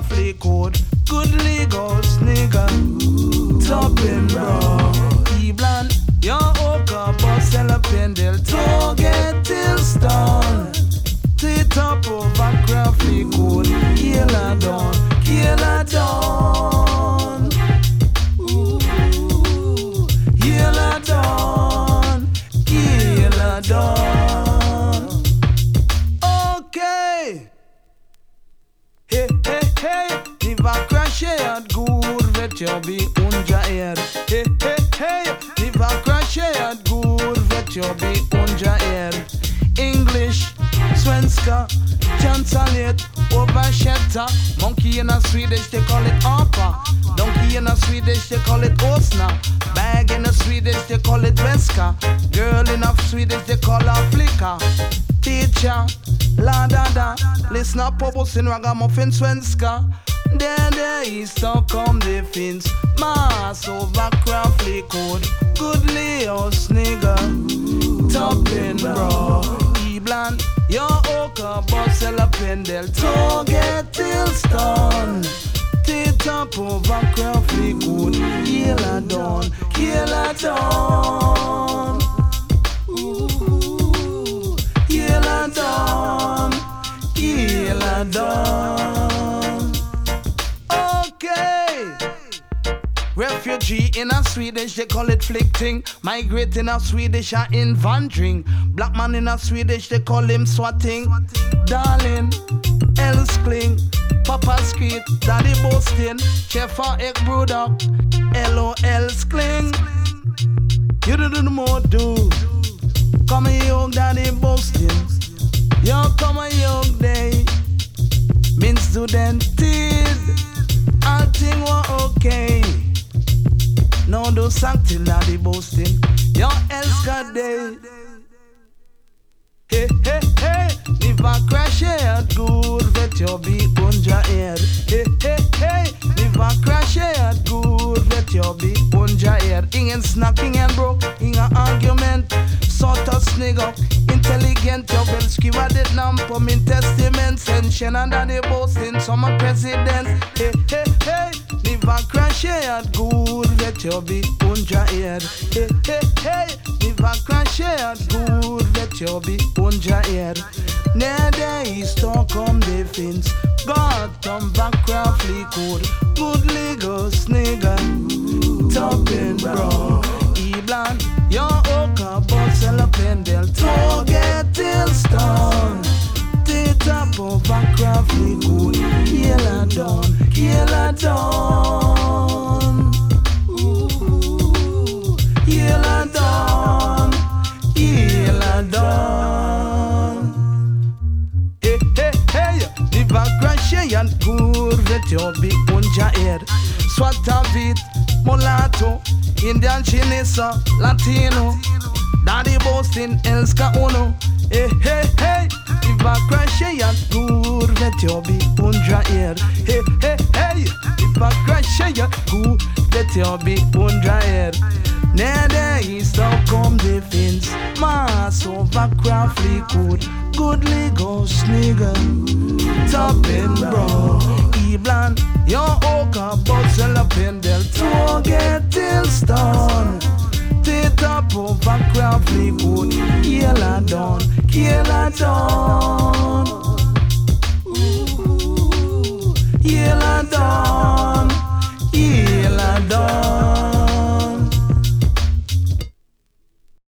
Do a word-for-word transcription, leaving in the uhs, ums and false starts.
Crawford code. Good Lagos nigga. Topping bro. Eblan, your Oka, Bossella Pendel, Toget till Stone. Tit up over Crawford code. Kill a dawn, kill a dawn. Ooh, kill a dawn, kill a dawn. Okay. Hey, hey, hey. Niva crasherat gur vet jag bli unja er. Hey, hey, hey. Niva crasherat gur vet jag bli unja er. English, svenska, chansalet, overshetta. Monkey in a Swedish, they call it apa. Donkey in a Swedish, they call it osna. Bag in a Swedish, they call it veska. Girl in a Swedish, they call her flicka. Teacher, la da da. Lyssna på bossen ragamuffin svenska. Där det i Stockholm det finns massor vackra flickor. Good Leos nigga. Toppen bra. Ibland jag åker buss eller pendel. Tåget till stan. Titta på vackra flickor. Hela dagen, hela dagen. Ooh, hela dagen, hela dagen. Okay. Refugee in a Swedish, they call it flicking. Migrate in a Swedish, I invandring. Black man in a Swedish, they call him swatting. Darling, Elskling, Papa Street, Daddy Boston, Chefa Ekbruder, L O Elskling. You do the more do. Come a young Daddy Boston. You come a young day. Min studenttid. Allting var okej. Nå du sagt till Daddy Boston. Jag älskar dig. Hey, hey, hey. Ni vackra tjejer går vet jag vi unja er. Hey, hey, hey. Ni vackra tjejer går vet jag vi unja er. Ingen snack, ingen bråk, inga argument. Sorta snygga, intelligent. Jag vill skriva ditt namn på min testament. Sen känna Daddy Boston som en president. Hey, hey, hey. Ni vackra tjejer går vet jag vi unja er. Hey, hey, hey. Ni vackra tjejer går vet jag vi unja er. När det i Stockholm det finns gott om vackra flickor. Good Lagos nigga. Toppen bra. Ibland jag åker buss eller pendel. Tåget till stan. Titta på vackra flickor. Hela dagen, hela dagen. Ooh, hela dagen, hela dagen. Hey, hey, hey. Ni vackra tjejer går vet jag vi unja er. Svarta, vit, mulatto, indian, chinesa, latino. Daddy Boston älskar uno. Hey, hey, hey. Ni vackra tjejer går vet jag vi unja er. Hey, hey, hey. Ni vackra tjejer går vet jag vi unja er. När det i Stockholm det finns massor vackra flickor. Good Lagos nigga. Toppen bra. Ibland jag åker buss eller pendel. Tåget till stan. Titta på vackra flickor. Hela dagen, hela dagen.